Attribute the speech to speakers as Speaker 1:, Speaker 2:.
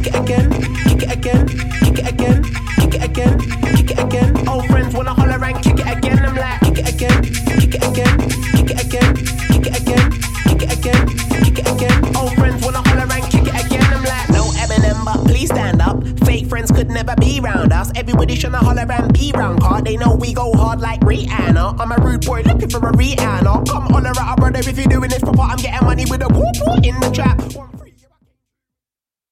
Speaker 1: kick it again, kick it again, kick it again, kick it again, kick it again. Old friends wanna holler and kick it again. I'm like, kick it again, kick it again, kick it again, kick it again, kick it again, kick it again. Old friends wanna holler and kick it again. I'm like, no Eminem, but please stand up. Fake friends could never be round us. Everybody tryna holler and be round car. They know we go hard like Rihanna. I'm a rude boy looking for a Rihanna. Come holler at a brother if you're doing this proper. I'm getting money with a whoop whoop in the trap.